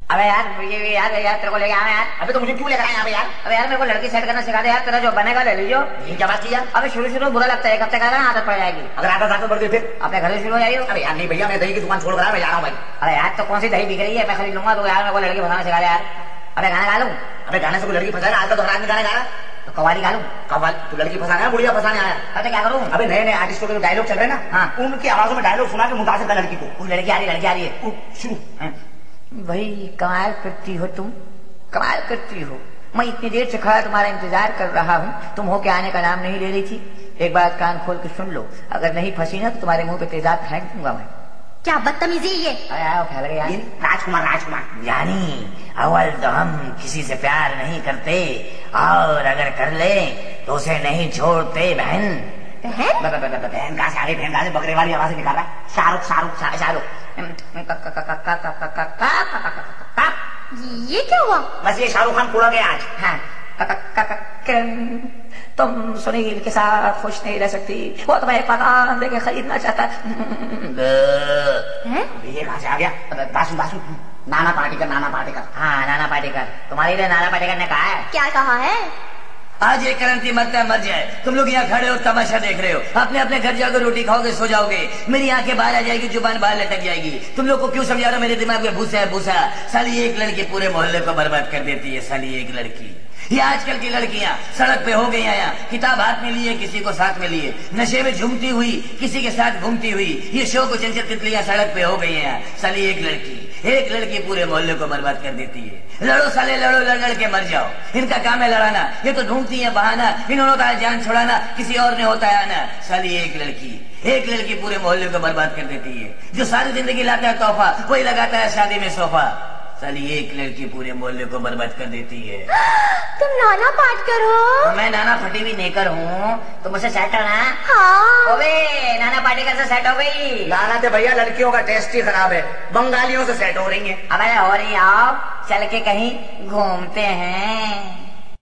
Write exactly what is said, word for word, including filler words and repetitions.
अबे यार ये यार यार तेरे को लेके आया यार। अबे तो मुझे क्यों लेकर आया यहाँ पे यार? अबे यार मेरे को लड़की सेट करना सिखा दे यार, तेरा जो बनेगा ले लीजिए। ये क्या बात की यार? अबे शुरू शुरू बुरा लगता है, एक हफ्ते का ना आदत पड़ जाएगी। अगर आदत आदत बढ़ गई फिर अपने घर से शुरू हो जाइए। अरे यार नहीं भैया, मैं दही की दुकान छोड़ कर मैं जा रहा हूँ भाई। अरे यार तो कौन सी दही बिक रही है, मैं खरीद लूंगा। तो यार मेरे को लड़की फंसाना सिखा दे यार। अबे गाना गा लूं? अबे गाने से कोई लड़की फंसाएगा? आजकल तो हर आदमी गाने गा रहा है। तो कवाली गा लूं? कव्वाली? तू लड़की फंसाने आया, बुढ़िया फंसाने आया? अरे क्या करूं? अबे नए नए आर्टिस्टों के जो डायलॉग चल रहे हैं ना, हाँ, उनकी आवाजों में डायलॉग सुना के मुतासिर कर लड़की को। वो लड़की आ रही लड़की आ रही है शुरू। भाई कमाल करती हो तुम, कमाल करती हो। मैं इतनी देर से खड़ा तुम्हारा इंतजार कर रहा हूँ, तुम हो के आने का नाम नहीं ले रही थी। एक बात कान खोल के सुन लो, अगर नहीं फंसी ना तो तुम्हारे मुंह पे तेजाब फेंक दूंगा मैं। क्या बदतमीजी ये? अरे आओ फैल गया यार। राजकुमार राजकुमार यानी अव्वल तो हम किसी से प्यार नहीं करते, और अगर कर ले तो उसे नहीं छोड़ते बहन। बहन? बहन कहाँ से आ गई? बहन कहाँ से बकरे वाली आवाज निकाल रहा है? शाहरुख शाहरुख शाहरुख। ये क्या हुआ? बस ये शाहरुख खान पूरा गया आज। हाँ, तुम सुनील के साथ खुश नहीं रह सकती, वो तुम्हें पकान देके खरीदना चाहता है। ये कहाँ से आ गया? बासु बासु नाना पाटेकर नाना पाटेकर। हाँ नाना पाटेकर, तुम्हारे लिए नाना पाटेकर ने कहा है। क्या कहा है? आज ये क्रांति मरता मर जाए, तुम लोग यहाँ खड़े हो तमाशा देख रहे हो, अपने अपने घर जाकर रोटी खाओगे सो जाओगे, मेरी आंखें बाहर आ जाएगी, जुबान बाहर लटक जाएगी। तुम लोग को क्यों समझा रहा? मेरे दिमाग में भूसा है भूसा। साली एक लड़की पूरे मोहल्ले को बर्बाद कर देती है, साली एक लड़की। ये आजकल की लड़कियां सड़क पे हो गई हैं, किताब हाथ में लिए किसी को साथ में लिए, नशे में झूमती हुई किसी के साथ घूमती हुई, ये शो को चंचल तितलियां सड़क पे हो गई हैं। साली एक लड़की एक लड़की पूरे मोहल्ले को बर्बाद कर देती है। लड़ो साले लड़ो, लड़ लड़ के मर जाओ, इनका काम है लड़ाना। ये तो ढूंढती है बहाना, इन्होंने होता है जान छुड़ाना, किसी और ने होता है आना। साली एक लड़की एक लड़की पूरे मोहल्ले को बर्बाद कर देती है। जो सारी जिंदगी लाता है तोहफा, वही लगाता है शादी में सोफा। साली एक लड़की पूरे मोहल्ले को बर्बाद कर देती है। तुम नाना पाटेकर हो? मैं नाना फटी भी नेकर हूँ, तुम मुझसे सेट हो ना? हाँ। ओबे नाना पाटेकर से सेट हो गई। लाना थे भैया, लड़कियों का टेस्ट ही खराब है, बंगालियों से सेट हो रही है। अब हो रही, आओ चल के कहीं घूमते हैं।